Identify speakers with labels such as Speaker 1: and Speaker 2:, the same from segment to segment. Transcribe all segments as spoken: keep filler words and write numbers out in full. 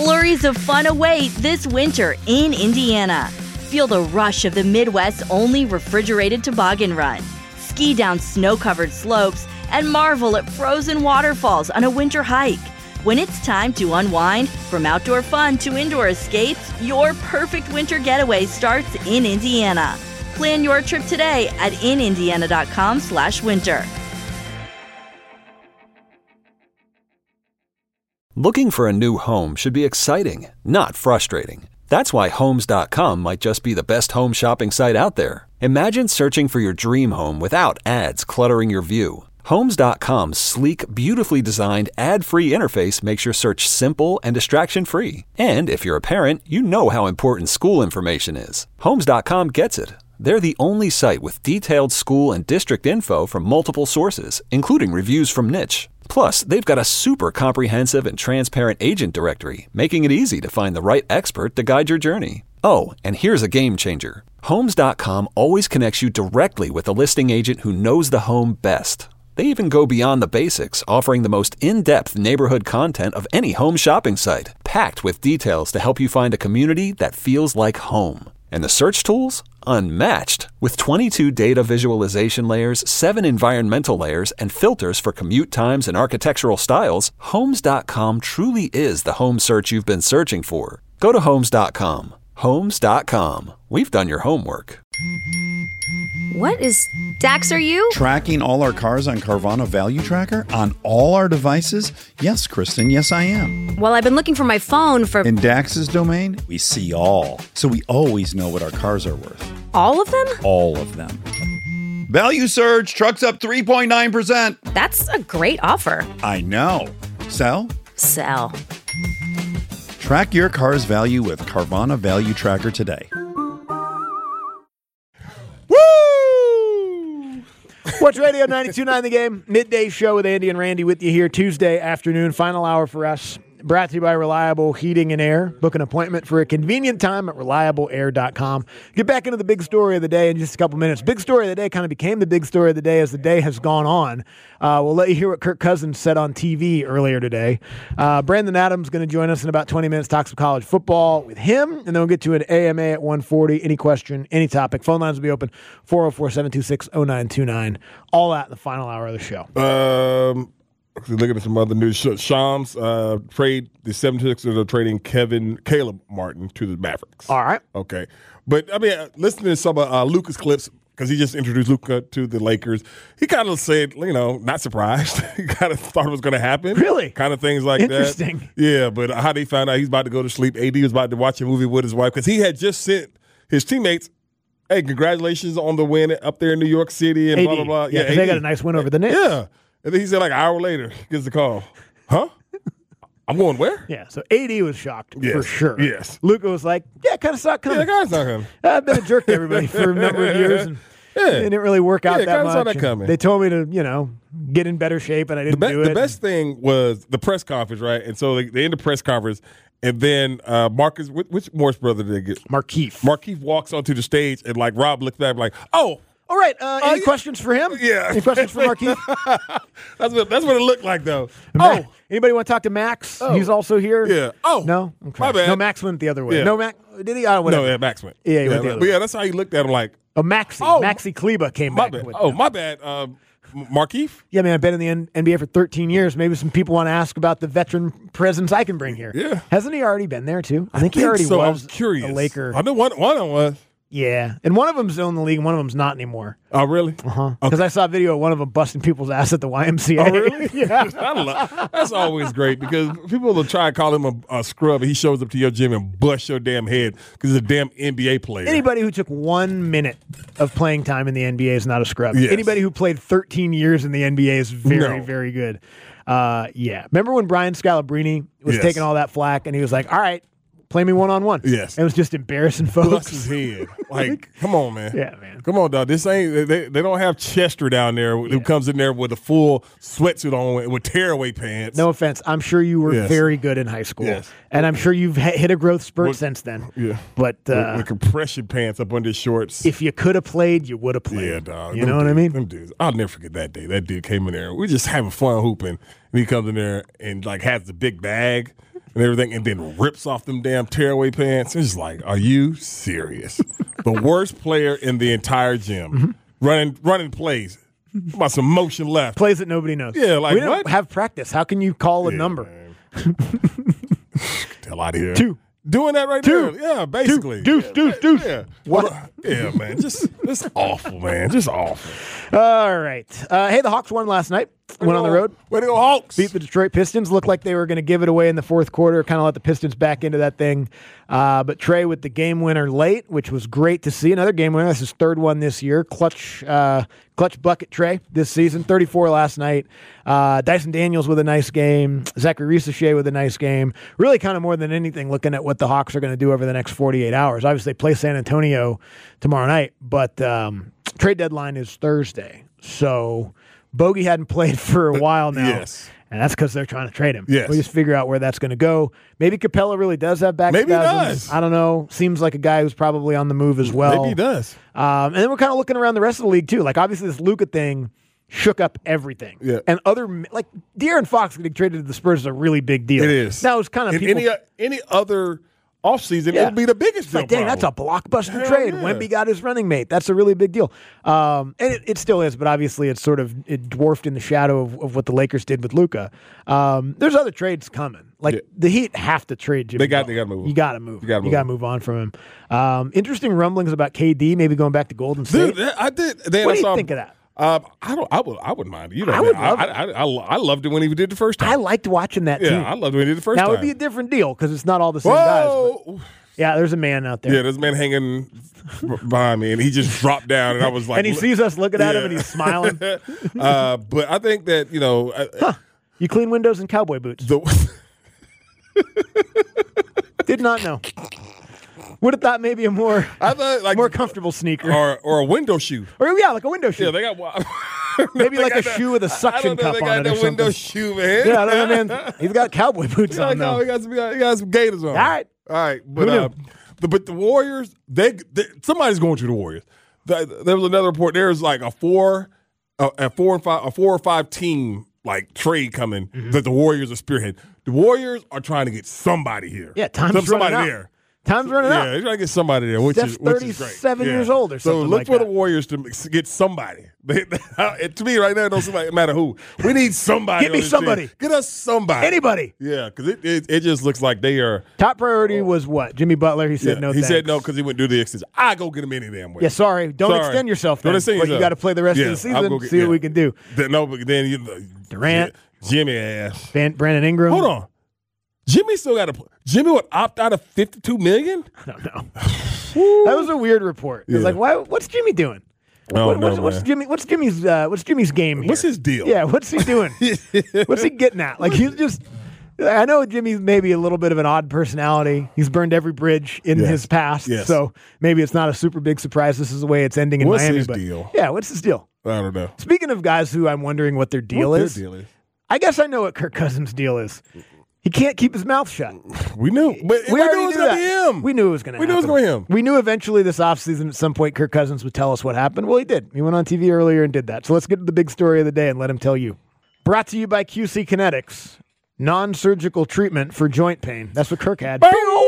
Speaker 1: Flurries of fun await this winter in Indiana. Feel the rush of the Midwest's only refrigerated toboggan run. Ski down snow-covered slopes and marvel at frozen waterfalls on a winter hike. When it's time to unwind, from outdoor fun to indoor escapes, your perfect winter getaway starts in Indiana. Plan your trip today at in indiana dot com slash winter.
Speaker 2: Looking for a new home should be exciting, not frustrating. That's why Homes dot com might just be the best home shopping site out there. Imagine searching for your dream home without ads cluttering your view. Homes dot com's sleek, beautifully designed, ad-free interface makes your search simple and distraction-free. And if you're a parent, you know how important school information is. Homes dot com gets it. They're the only site with detailed school and district info from multiple sources, including reviews from Niche. Plus, they've got a super comprehensive and transparent agent directory, making it easy to find the right expert to guide your journey. Oh, and here's a game changer. Homes dot com always connects you directly with a listing agent who knows the home best. They even go beyond the basics, offering the most in-depth neighborhood content of any home shopping site, packed with details to help you find a community that feels like home. And the search tools? Unmatched. With twenty-two data visualization layers, seven environmental layers, and filters for commute times and architectural styles, Homes dot com truly is the home search you've been searching for. Go to Homes dot com. Homes dot com. We've done your homework.
Speaker 3: What is Dax, are you?
Speaker 4: Tracking all our cars on Carvana Value Tracker on all our devices? Yes, Kristen, yes, I am.
Speaker 3: Well, I've been looking for my phone for...
Speaker 4: In Dax's domain, we see all. So we always know what our cars are worth.
Speaker 3: All of them?
Speaker 4: All of them. Value surge, trucks up three point nine percent.
Speaker 3: That's a great offer.
Speaker 4: I know. Sell?
Speaker 3: Sell.
Speaker 4: Track your car's value with Carvana Value Tracker today.
Speaker 5: Sports Radio ninety-two point nine The Game, midday show with Andy and Randy with you here Tuesday afternoon, final hour for us. Brought to you by Reliable Heating and Air. Book an appointment for a convenient time at reliable air dot com. Get back into the big story of the day in just a couple minutes. Big story of the day kind of became the big story of the day as the day has gone on. Uh, we'll let you hear what Kirk Cousins said on T V earlier today. Uh, Brandon Adams is going to join us in about twenty minutes, talk some college football with him, and then we'll get to an A M A at one forty. Any question, any topic. Phone lines will be open, four oh four, seven two six, oh nine two nine. All that in the final hour of the show.
Speaker 6: Um... Looking at some other news, Shams uh, trade the seventy-sixers are trading Kevin Caleb Martin to the Mavericks.
Speaker 5: All right,
Speaker 6: okay, but I mean, listening to some of uh, Luka's clips because he just introduced Luka to the Lakers. He kind of said, you know, not surprised. He kind of thought it was going to happen.
Speaker 5: Really,
Speaker 6: kind of things like
Speaker 5: Interesting.
Speaker 6: that. Interesting. Yeah, but how they found out he's about to go to sleep. A D was about to watch a movie with his wife because he had just sent his teammates, "Hey, congratulations on the win up there in New York City," and
Speaker 5: A D.
Speaker 6: blah blah blah.
Speaker 5: Yeah, yeah, they got a nice win over the Knicks.
Speaker 6: Yeah. And then he said like an hour later, he gets the call. Huh? I'm going where?
Speaker 5: Yeah, so A D was shocked
Speaker 6: yes.
Speaker 5: for sure.
Speaker 6: Yes.
Speaker 5: Luka was like, yeah, kind of saw it coming.
Speaker 6: Yeah, kind of saw it coming.
Speaker 5: I've been a jerk to everybody for a number of years, and
Speaker 6: yeah.
Speaker 5: it didn't really work out
Speaker 6: yeah,
Speaker 5: that much.
Speaker 6: Saw that coming.
Speaker 5: They told me to, you know, get in better shape, and I didn't
Speaker 6: the be-
Speaker 5: do it.
Speaker 6: The best thing was the press conference, right? And so they, they end the press conference, and then uh, Marcus, which, which Morris brother did they get?
Speaker 5: Markieff.
Speaker 6: Markieff walks onto the stage, and like Rob looks back like, oh,
Speaker 5: all right. Uh, any
Speaker 6: uh,
Speaker 5: questions for him?
Speaker 6: Yeah.
Speaker 5: Any questions for Markieff?
Speaker 6: that's what that's what it looked like, though.
Speaker 5: Mac,
Speaker 6: oh,
Speaker 5: anybody want to talk to Max?
Speaker 6: Oh.
Speaker 5: He's also here.
Speaker 6: Yeah. Oh,
Speaker 5: no. Okay.
Speaker 6: My bad.
Speaker 5: No, Max went the other way.
Speaker 6: Yeah.
Speaker 5: No, Max did he? Uh,
Speaker 6: no, yeah, Max went.
Speaker 5: Yeah, he
Speaker 6: yeah,
Speaker 5: went the
Speaker 6: but
Speaker 5: other
Speaker 6: yeah,
Speaker 5: way.
Speaker 6: that's how he looked at him like.
Speaker 5: Oh, Maxi.
Speaker 6: Oh,
Speaker 5: Maxi Kleba came
Speaker 6: my
Speaker 5: back.
Speaker 6: bad.
Speaker 5: With
Speaker 6: Oh,
Speaker 5: him.
Speaker 6: my bad. Uh, Markieff?
Speaker 5: Yeah, man, I've been in the N- NBA for thirteen years. Maybe some people want to ask about the veteran presence I can bring here.
Speaker 6: Yeah.
Speaker 5: Hasn't he already been there, too? I think,
Speaker 6: I
Speaker 5: he already
Speaker 6: so.
Speaker 5: was
Speaker 6: I was curious.
Speaker 5: a Laker.
Speaker 6: I know one, one of them was.
Speaker 5: Yeah, and one of them's in the league, and one of them's not anymore.
Speaker 6: Oh, really?
Speaker 5: Uh-huh. Because okay. I saw a video of one of them busting people's ass at the Y M C A.
Speaker 6: Oh, really?
Speaker 5: Yeah.
Speaker 6: I love, that's always great because people will try to call him a, a scrub, and he shows up to your gym and busts your damn head because he's a damn N B A player.
Speaker 5: Anybody who took one minute of playing time in the N B A is not a scrub.
Speaker 6: Yes.
Speaker 5: Anybody who played thirteen years in the N B A is very,
Speaker 6: no.
Speaker 5: very good. Uh, yeah. Remember when Brian Scalabrine was
Speaker 6: yes.
Speaker 5: taking all that flack, and he was like, all right, play me one-on-one.
Speaker 6: Yes.
Speaker 5: It was just embarrassing folks.
Speaker 6: Bust his head. Like, come on, man.
Speaker 5: Yeah, man.
Speaker 6: Come on, dog. This ain't, they, they don't have Chester down there who
Speaker 5: yeah.
Speaker 6: comes in there with a full sweatsuit on with tearaway pants.
Speaker 5: No offense. I'm sure you were
Speaker 6: yes.
Speaker 5: very good in high school.
Speaker 6: Yes.
Speaker 5: And I'm sure you've hit a growth spurt
Speaker 6: with,
Speaker 5: since then.
Speaker 6: Yeah.
Speaker 5: But uh,
Speaker 6: with, with compression pants up under his shorts.
Speaker 5: If you could have played, you would have played.
Speaker 6: Yeah, dog.
Speaker 5: You
Speaker 6: them
Speaker 5: know
Speaker 6: dudes,
Speaker 5: what I mean?
Speaker 6: Them dudes. I'll never forget that day. That dude came in there. We just having fun hooping. And he comes in there and like has the big bag. and everything, and then rips off them damn tearaway pants. It's just like, are you serious? The worst player in the entire gym, mm-hmm. running running plays. About some motion left.
Speaker 5: Plays that nobody knows.
Speaker 6: Yeah, like
Speaker 5: we don't
Speaker 6: what?
Speaker 5: have practice. How can you call a
Speaker 6: yeah,
Speaker 5: number?
Speaker 6: Hell out of here.
Speaker 5: Two.
Speaker 6: Doing that right
Speaker 5: Two.
Speaker 6: there. Yeah, basically.
Speaker 5: Deuce,
Speaker 6: yeah,
Speaker 5: deuce, deuce.
Speaker 6: Yeah.
Speaker 5: What?
Speaker 6: Yeah, man. Just, just awful, man. Just awful.
Speaker 5: All right. Uh, hey, the Hawks won last night. Went on the road.
Speaker 6: Way to go, Hawks.
Speaker 5: Beat the Detroit Pistons. Looked like they were going to give it away in the fourth quarter, kind of let the Pistons back into that thing. Uh, but Trey with the game winner late, which was great to see. Another game winner. That's his third one this year. Clutch uh, clutch bucket Trey this season. thirty-four last night. Uh, Dyson Daniels with a nice game. Zachary Risacher with a nice game. Really kind of more than anything looking at what the Hawks are going to do over the next forty-eight hours. Obviously, they play San Antonio tomorrow night, but um, trade deadline is Thursday. So Bogey hadn't played for a while now.
Speaker 6: Yes.
Speaker 5: And that's because they're trying to trade him.
Speaker 6: Yes.
Speaker 5: We just figure out where that's going to go. Maybe Capella really does have back
Speaker 6: Maybe
Speaker 5: spasms.
Speaker 6: he does.
Speaker 5: I don't know. Seems like a guy who's probably on the move as well.
Speaker 6: Maybe he does.
Speaker 5: Um, and then we're kind of looking around the rest of the league, too. Like, obviously, this Luka thing shook up everything.
Speaker 6: Yeah.
Speaker 5: And other, like, De'Aaron Fox getting traded to the Spurs is a really big deal.
Speaker 6: It is.
Speaker 5: That was kind of
Speaker 6: In
Speaker 5: people.
Speaker 6: any, any other offseason,
Speaker 5: Yeah.
Speaker 6: it would be the biggest
Speaker 5: It's
Speaker 6: deal.
Speaker 5: like, dang,
Speaker 6: problem.
Speaker 5: that's a blockbuster
Speaker 6: Hell
Speaker 5: trade.
Speaker 6: yeah.
Speaker 5: Wemby got his running mate. That's a really big deal. Um, and it, it still is, but obviously it's sort of it dwarfed in the shadow of, of what the Lakers did with Luka. Um, there's other trades coming. Like
Speaker 6: Yeah.
Speaker 5: the Heat have to trade Jimmy.
Speaker 6: They got-
Speaker 5: Butler.
Speaker 6: they gotta move.
Speaker 5: You got to move.
Speaker 6: You gotta
Speaker 5: You got to
Speaker 6: move.
Speaker 5: move on from him. Um, interesting rumblings about K D maybe going back to Golden State.
Speaker 6: Dude, that, I did. Then
Speaker 5: What
Speaker 6: I
Speaker 5: do you
Speaker 6: saw,
Speaker 5: think of that?
Speaker 6: Um, I don't. I would. I wouldn't mind it. You know,
Speaker 5: I
Speaker 6: man,
Speaker 5: would love
Speaker 6: I,
Speaker 5: it.
Speaker 6: I, I, I loved it when he did the first time.
Speaker 5: I liked watching that
Speaker 6: yeah,
Speaker 5: team.
Speaker 6: I loved it when he did the first
Speaker 5: now
Speaker 6: time.
Speaker 5: it would be a different deal because it's not all the same guys.
Speaker 6: Whoa!
Speaker 5: But yeah, there's a man out there.
Speaker 6: Yeah, there's a man hanging behind me, and he just dropped down, and I was like,
Speaker 5: and he sees us looking at him
Speaker 6: Yeah.
Speaker 5: and he's smiling.
Speaker 6: uh, but I think that you know, uh,
Speaker 5: You clean windows in cowboy boots.
Speaker 6: the
Speaker 5: Did not know. Would have thought maybe a more
Speaker 6: I thought like
Speaker 5: more comfortable sneaker.
Speaker 6: or or a window shoe.
Speaker 5: Or yeah, like a window shoe.
Speaker 6: Yeah, they got
Speaker 5: Maybe
Speaker 6: they
Speaker 5: like
Speaker 6: got
Speaker 5: a
Speaker 6: that-
Speaker 5: shoe with a
Speaker 6: I
Speaker 5: suction
Speaker 6: don't know,
Speaker 5: cup
Speaker 6: they
Speaker 5: on
Speaker 6: got
Speaker 5: it or
Speaker 6: that window
Speaker 5: something.
Speaker 6: shoe, man.
Speaker 5: Yeah, I don't know, man. He's got cowboy boots
Speaker 6: Yeah,
Speaker 5: on
Speaker 6: no,
Speaker 5: now.
Speaker 6: he got some, he got, he got some gators on.
Speaker 5: All right.
Speaker 6: all right. But
Speaker 5: Who knew?
Speaker 6: uh, the, but the Warriors, they, they somebody's going to the Warriors. The, there was another report. There's like a four, a, a four and five, a four or five team like trade coming
Speaker 5: Mm-hmm.
Speaker 6: that the Warriors are spearheading. The Warriors are trying to get somebody here.
Speaker 5: Yeah, time's
Speaker 6: Some- somebody
Speaker 5: running out.
Speaker 6: there.
Speaker 5: Time's running
Speaker 6: Yeah,
Speaker 5: out.
Speaker 6: they're trying to get somebody there, which
Speaker 5: Steph's
Speaker 6: is which is great.
Speaker 5: thirty-seven
Speaker 6: Yeah.
Speaker 5: years old or
Speaker 6: So
Speaker 5: something
Speaker 6: look
Speaker 5: like
Speaker 6: for
Speaker 5: that.
Speaker 6: the Warriors to mix- get somebody. They, it, to me, right now, it don't seem like it matter who. We need somebody.
Speaker 5: Get me
Speaker 6: on this
Speaker 5: somebody.
Speaker 6: team. Get us somebody.
Speaker 5: Anybody.
Speaker 6: Yeah, because it, it it just looks like they are.
Speaker 5: Top priority was what? Jimmy Butler. He said
Speaker 6: Yeah,
Speaker 5: no.
Speaker 6: he said
Speaker 5: thanks.
Speaker 6: no because he wouldn't do the extension. I go get him any damn way.
Speaker 5: Yeah, sorry. Don't
Speaker 6: Sorry.
Speaker 5: extend yourself.
Speaker 6: Don't
Speaker 5: Then,
Speaker 6: extend
Speaker 5: but you
Speaker 6: yourself.
Speaker 5: got to play the rest
Speaker 6: Yeah,
Speaker 5: of the
Speaker 6: I'll
Speaker 5: season.
Speaker 6: go get-
Speaker 5: See what
Speaker 6: yeah.
Speaker 5: we can do.
Speaker 6: Then, no, but then you,
Speaker 5: Durant.
Speaker 6: Jimmy ass.
Speaker 5: Van, Brandon Ingram.
Speaker 6: Hold on, Jimmy still got to. Jimmy would opt out of fifty-two million.
Speaker 5: I don't know. That was a weird report. It was
Speaker 6: Yeah.
Speaker 5: like, why? What's Jimmy doing?
Speaker 6: Oh,
Speaker 5: What-
Speaker 6: no,
Speaker 5: what's, what's
Speaker 6: man.
Speaker 5: Jimmy? What's Jimmy's? Uh, what's Jimmy's game here?
Speaker 6: What's his deal?
Speaker 5: Yeah, what's he doing? What's he getting at? Like he's just. I know Jimmy's maybe a little bit of an odd personality. He's burned every bridge in
Speaker 6: Yes.
Speaker 5: his past,
Speaker 6: Yes.
Speaker 5: so maybe it's not a super big surprise. This is the way it's ending in
Speaker 6: What's
Speaker 5: Miami.
Speaker 6: his
Speaker 5: but
Speaker 6: deal?
Speaker 5: Yeah, what's his deal?
Speaker 6: I don't know.
Speaker 5: Speaking of guys who I'm wondering what their deal
Speaker 6: What
Speaker 5: is,
Speaker 6: their deal is?
Speaker 5: I guess I know what Kirk Cousins' deal is. He can't keep his mouth shut.
Speaker 6: We knew, but we,
Speaker 5: We
Speaker 6: knew
Speaker 5: already
Speaker 6: it was
Speaker 5: knew
Speaker 6: going to
Speaker 5: that.
Speaker 6: be him.
Speaker 5: We knew it was going to
Speaker 6: We
Speaker 5: happen.
Speaker 6: knew it was going to be him.
Speaker 5: We knew eventually this offseason at some point Kirk Cousins would tell us what happened. Well, he did. He went on T V earlier and did that. So let's get to the big story of the day and let him tell you. Brought to you by Q C Kinetics. Non-surgical treatment for joint pain. That's what Kirk had.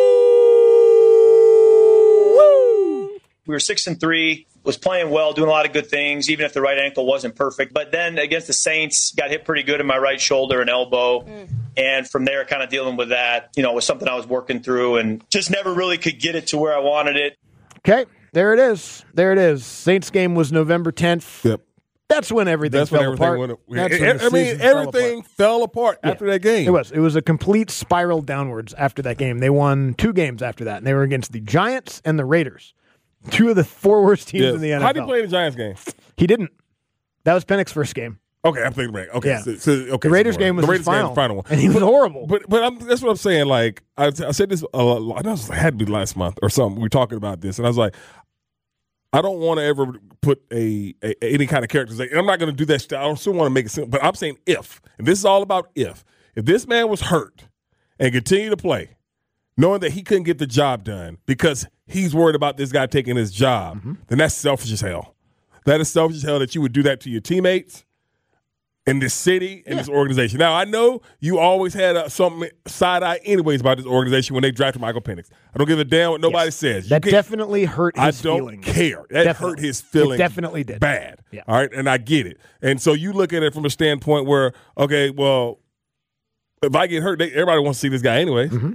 Speaker 7: We were six and three, was playing well, doing a lot of good things, even if the right ankle wasn't perfect. But then against the Saints, got hit pretty good in my right shoulder and elbow. Mm. And from there, kind of dealing with that, you know, was something I was working through and just never really could get it to where I wanted it.
Speaker 5: Okay, there it is. There it is. Saints game was November tenth.
Speaker 6: Yep.
Speaker 5: That's when everything
Speaker 6: That's
Speaker 5: fell
Speaker 6: when everything
Speaker 5: apart.
Speaker 6: went.
Speaker 5: That's
Speaker 6: I,
Speaker 5: when the
Speaker 6: I mean,
Speaker 5: season fell
Speaker 6: everything
Speaker 5: apart.
Speaker 6: fell apart
Speaker 5: Yeah.
Speaker 6: after that game.
Speaker 5: It was. It was a complete spiral downwards after that game. They won two games after that, and they were against the Giants and the Raiders. Two of the four worst teams
Speaker 6: Yes.
Speaker 5: in the N F L.
Speaker 6: How did he play the Giants game?
Speaker 5: He didn't. That was Penix's first game.
Speaker 6: Okay, I'm thinking right. Okay,
Speaker 5: Yeah.
Speaker 6: so, so, okay.
Speaker 5: The Raiders
Speaker 6: so
Speaker 5: game was
Speaker 6: the
Speaker 5: his
Speaker 6: Raiders game
Speaker 5: final,
Speaker 6: was the final one,
Speaker 5: and he was horrible.
Speaker 6: But but I'm, that's what I'm saying. Like I, I said this, a lot, I know it had to be last month or something. We were talking about this, and I was like, I don't want to ever put a, a any kind of characterization. I'm not going to do that. St- I don't still want to make it simple, but I'm saying if, and this is all about if. If this man was hurt and continued to play, knowing that he couldn't get the job done because he's worried about this guy taking his job, mm-hmm. then that's selfish as hell. That is selfish as hell that you would do that to your teammates. in this city and yeah. this organization. Now, I know you always had uh, some side-eye anyways about this organization when they drafted Michael Penix. I don't give a damn what nobody yes. says. You
Speaker 5: that definitely hurt his
Speaker 6: feelings. I don't
Speaker 5: feelings.
Speaker 6: care. That
Speaker 5: definitely.
Speaker 6: hurt his feelings.
Speaker 5: It definitely did.
Speaker 6: Bad.
Speaker 5: Yeah.
Speaker 6: All right, and I get it. And so you look at it from a standpoint where, okay, well, if I get hurt, they, everybody wants to see this guy anyway.
Speaker 5: Mm-hmm.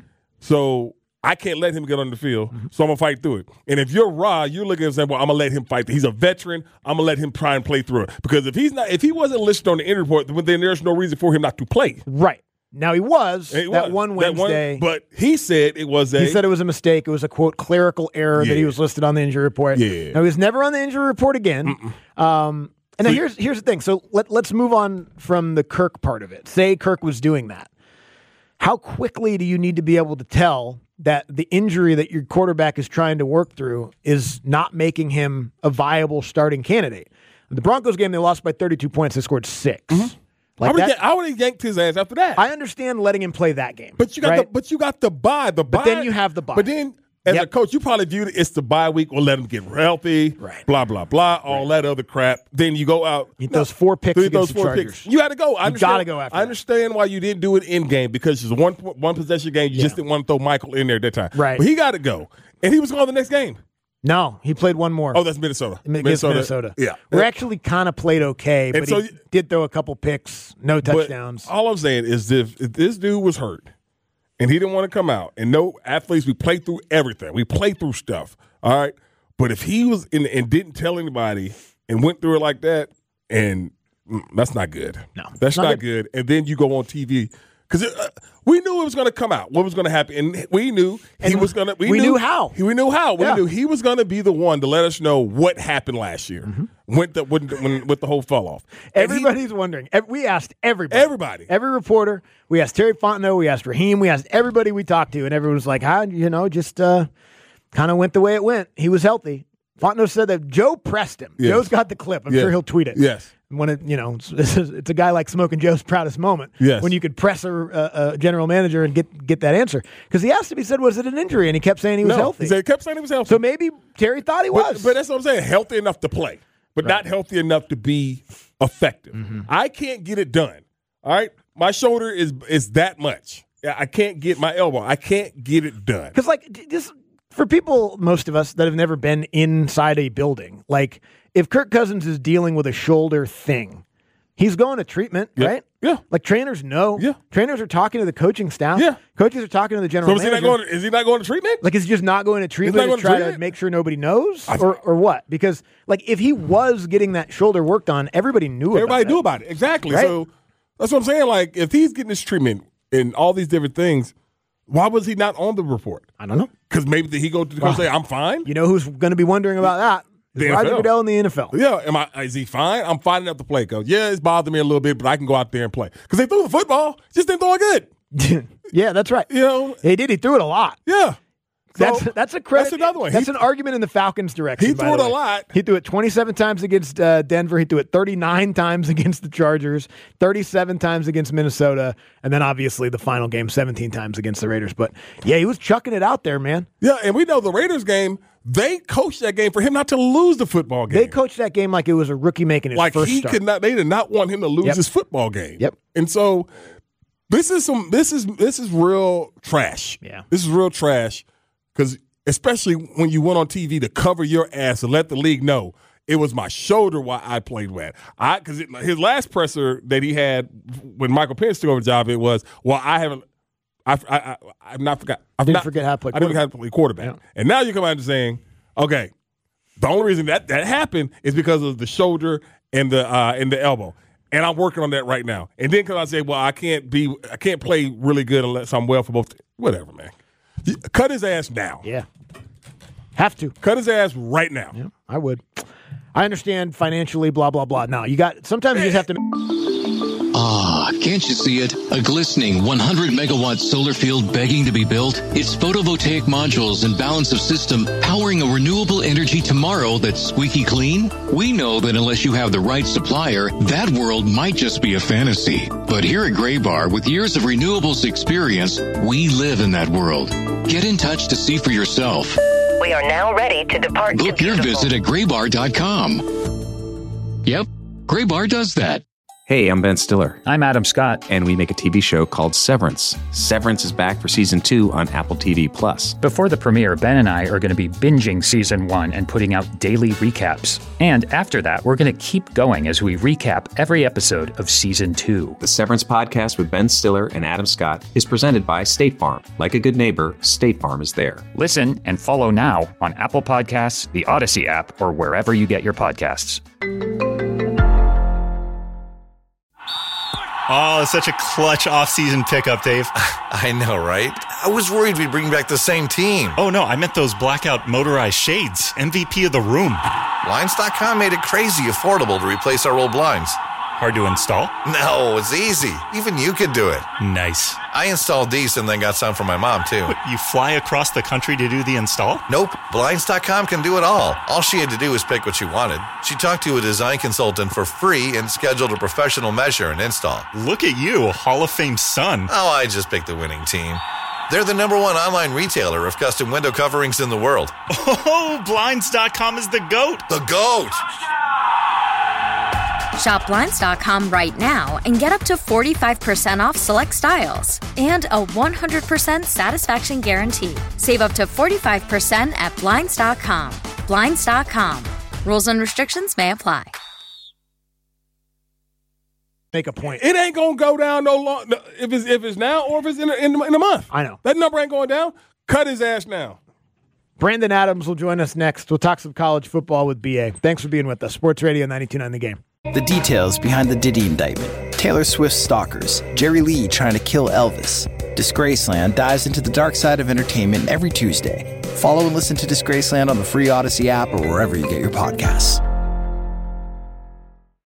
Speaker 6: So I can't let him get on the field, mm-hmm. so I'm going to fight through it. And if you're Ra, you're looking and saying, well, I'm going to let him fight. He's a veteran. I'm going to let him try and play through it. Because if he's not, if he wasn't listed on the injury report, then there's no reason for him not to play.
Speaker 5: Right. Now, he was
Speaker 6: it
Speaker 5: that
Speaker 6: was,
Speaker 5: one Wednesday.
Speaker 6: That one, but he said it was a...
Speaker 5: He said it was a mistake. It was a, quote, clerical error yeah. that he was listed on the injury report.
Speaker 6: Yeah.
Speaker 5: Now, he was never on the injury report again. Um, and now, here's, here's the thing. So let, let's move on from the Kirk part of it. Say Kirk was doing that. How quickly do you need to be able to tell that the injury that your quarterback is trying to work through is not making him a viable starting candidate? In the Broncos game, they lost by thirty-two points. They scored six.
Speaker 6: Mm-hmm. Like I would have yanked his ass after that.
Speaker 5: I understand letting him play that game.
Speaker 6: But you got
Speaker 5: right?
Speaker 6: the but you got the bye. The bye.
Speaker 5: But then you have the bye.
Speaker 6: But then as
Speaker 5: yep.
Speaker 6: a coach, you probably viewed it it's the bye week. We'll let him get healthy.
Speaker 5: Right.
Speaker 6: Blah blah blah. All right. that other crap. Then you go out.
Speaker 5: Eat those four picks against
Speaker 6: those
Speaker 5: the
Speaker 6: four
Speaker 5: Chargers.
Speaker 6: Picks. You had to go. I
Speaker 5: you got to go after.
Speaker 6: I understand
Speaker 5: that.
Speaker 6: why you didn't do it in game because it's a one one possession game. You
Speaker 5: yeah.
Speaker 6: just didn't want to throw Michael in there at that time.
Speaker 5: Right.
Speaker 6: But he got to go, and he was going the next game.
Speaker 5: No, he played one more.
Speaker 6: Oh, that's Minnesota.
Speaker 5: Minnesota. Minnesota.
Speaker 6: Yeah.
Speaker 5: We actually kind of played okay, but so, he did throw a couple picks, no touchdowns.
Speaker 6: All I'm saying is if, if this dude was hurt and he didn't want to come out, and no athletes, we play through everything. We play through stuff, all right? But if he was in and didn't tell anybody and went through it like that, and mm, that's not good.
Speaker 5: No.
Speaker 6: That's not,
Speaker 5: not
Speaker 6: good. good. And then you go on T V. Because uh, we knew it was going to come out, what was going to happen. And we knew he
Speaker 5: and
Speaker 6: was going to –
Speaker 5: We knew, knew how.
Speaker 6: We knew how. We
Speaker 5: yeah.
Speaker 6: knew he was going to be the one to let us know what happened last year mm-hmm. when, the, when, when, when the whole fell off.
Speaker 5: Everybody's he, wondering. We asked everybody.
Speaker 6: Everybody.
Speaker 5: Every reporter. We asked Terry Fontenot. We asked Raheem. We asked everybody we talked to. And everyone was like, "How you know, just uh, kind of went the way it went. He was healthy." Fontenot said that Joe pressed him.
Speaker 6: Yes.
Speaker 5: Joe's got the clip. I'm
Speaker 6: yes.
Speaker 5: sure he'll tweet it.
Speaker 6: Yes.
Speaker 5: When it, you know, it's, it's a guy like Smoking Joe's proudest moment.
Speaker 6: Yes.
Speaker 5: When you could press a, a, a general manager and get get that answer. Because he asked him, he said, was it an injury? And he kept saying he was
Speaker 6: no,
Speaker 5: healthy.
Speaker 6: He said, kept saying he was healthy.
Speaker 5: So maybe Terry thought he was.
Speaker 6: But, but that's what I'm saying. Healthy enough to play, but right. not healthy enough to be effective.
Speaker 5: Mm-hmm.
Speaker 6: I can't get it done. All right? My shoulder is is that much. I can't get my elbow. I can't get it done.
Speaker 5: Because, like, this for people, most of us that have never been inside a building, like, if Kirk Cousins is dealing with a shoulder thing, he's going to treatment,
Speaker 6: yeah.
Speaker 5: right?
Speaker 6: Yeah.
Speaker 5: Like, trainers know.
Speaker 6: Yeah.
Speaker 5: Trainers are talking to the coaching staff.
Speaker 6: Yeah.
Speaker 5: Coaches are talking to the general
Speaker 6: so is
Speaker 5: manager.
Speaker 6: He not going to, is he not going to treatment?
Speaker 5: Like, is he just not going to treatment
Speaker 6: going
Speaker 5: to
Speaker 6: to
Speaker 5: try
Speaker 6: treatment?
Speaker 5: to make sure nobody knows? Or or what? Because, like, if he was getting that shoulder worked on, everybody knew
Speaker 6: everybody
Speaker 5: about it.
Speaker 6: Everybody knew about it. Exactly.
Speaker 5: Right?
Speaker 6: So that's what I'm saying. Like, if he's getting this treatment and all these different things, why was he not on the report?
Speaker 5: I don't know.
Speaker 6: Because maybe did he go to the coach and say, I'm fine?
Speaker 5: You know who's going to be wondering about that?
Speaker 6: The
Speaker 5: Roger
Speaker 6: N F L.
Speaker 5: Goodell in the N F L.
Speaker 6: Yeah, am I? Is he fine? I'm fine enough to play, coach. Yeah, it's bothering me a little bit, but I can go out there and play. Because they threw the football, just didn't throw it good.
Speaker 5: Yeah, that's right.
Speaker 6: You know,
Speaker 5: he did. He threw it a lot.
Speaker 6: Yeah. So,
Speaker 5: that's that's a credit.
Speaker 6: That's another one.
Speaker 5: That's
Speaker 6: he,
Speaker 5: an argument in the Falcons' direction.
Speaker 6: He
Speaker 5: by
Speaker 6: threw
Speaker 5: the
Speaker 6: it
Speaker 5: way.
Speaker 6: a lot.
Speaker 5: He threw it twenty-seven times against uh, Denver. He threw it thirty-nine times against the Chargers, thirty-seven times against Minnesota, and then obviously the final game, seventeen times against the Raiders. But yeah, he was chucking it out there, man.
Speaker 6: Yeah, and we know the Raiders game, they coached that game for him not to lose the football game.
Speaker 5: They coached that game like it was a rookie making his
Speaker 6: like
Speaker 5: first
Speaker 6: he
Speaker 5: start.
Speaker 6: could not. They did not want him to lose
Speaker 5: Yep.
Speaker 6: his football game.
Speaker 5: Yep.
Speaker 6: And so this is some. This is this is real trash.
Speaker 5: Yeah.
Speaker 6: This is real trash because. Especially when you went on T V to cover your ass and let the league know it was my shoulder why I played bad. I because his last presser that he had when Michael Penix took over the job, it was well I haven't I I, I I've not forgot I've
Speaker 5: didn't
Speaker 6: not
Speaker 5: forget how to play
Speaker 6: I didn't have to play quarterback. Yeah. And now you come out and saying okay, the only reason that that happened is because of the shoulder and the uh, and the elbow. And I'm working on that right now. And then because I say, well, I can't be I can't play really good unless I'm well for both. Whatever, man. Cut his ass now.
Speaker 5: Yeah. Have to.
Speaker 6: Cut his ass right now.
Speaker 5: Yeah, I would. I understand financially, blah, blah, blah. No, you got, sometimes you just have to.
Speaker 8: Ah, can't you see it? A glistening one hundred megawatt solar field begging to be built? Its photovoltaic modules and balance of system powering a renewable energy tomorrow that's squeaky clean? We know that unless you have the right supplier, that world might just be a fantasy. But here at Graybar, with years of renewables experience, we live in that world. Get in touch to see for yourself.
Speaker 9: We are now ready to depart.
Speaker 8: Book
Speaker 9: to
Speaker 8: your
Speaker 9: beautiful.
Speaker 8: visit at graybar dot com. Yep, Graybar does that.
Speaker 10: Hey, I'm Ben Stiller.
Speaker 11: I'm Adam Scott.
Speaker 10: And we make a T V show called Severance. Severance is back for season two on Apple T V Plus.
Speaker 11: Before the premiere, Ben and I are going to be binging season one and putting out daily recaps. And after that, we're going to keep going as we recap every episode of season two.
Speaker 10: The Severance podcast with Ben Stiller and Adam Scott is presented by State Farm. Like a good neighbor, State Farm is there.
Speaker 11: Listen and follow now on Apple Podcasts, the Odyssey app, or wherever you get your podcasts.
Speaker 12: Oh, such a clutch off-season pickup, Dave.
Speaker 13: I know, right? I was worried we'd bring back the same team.
Speaker 12: Oh, no, I meant those blackout motorized shades. M V P of the room.
Speaker 13: Blinds dot com made it crazy affordable to replace our old blinds.
Speaker 12: Hard to install?
Speaker 13: No, it's easy. Even you could do it.
Speaker 12: Nice.
Speaker 13: I installed these and then got some for my mom, too.
Speaker 12: What, you fly across the country to do the install?
Speaker 13: Nope. Blinds dot com can do it all. All she had to do was pick what she wanted. She talked to a design consultant for free and scheduled a professional measure and install.
Speaker 12: Look at you, a Hall of Fame son.
Speaker 13: Oh, I just picked the winning team. They're the number one online retailer of custom window coverings in the world.
Speaker 12: Oh, Blinds dot com is the GOAT.
Speaker 13: The GOAT!
Speaker 3: Shop Blinds dot com right now and get up to forty-five percent off select styles and a one hundred percent satisfaction guarantee. Save up to forty-five percent at Blinds dot com. Blinds dot com. Rules and restrictions may apply.
Speaker 5: Make a point.
Speaker 6: It ain't gonna go down no long if it's if it's now or if it's in a, in, in a month.
Speaker 5: I know
Speaker 6: that number ain't going down. Cut his ass now.
Speaker 5: Brandon Adams will join us next. We'll talk some college football with B A. Thanks for being with us. Sports Radio ninety-two point nine The Game.
Speaker 14: The details behind the Diddy indictment. Taylor Swift stalkers. Jerry Lee trying to kill Elvis. Disgraceland dives into the dark side of entertainment every Tuesday. Follow and listen to Disgraceland on the free Odyssey app or wherever you get your podcasts.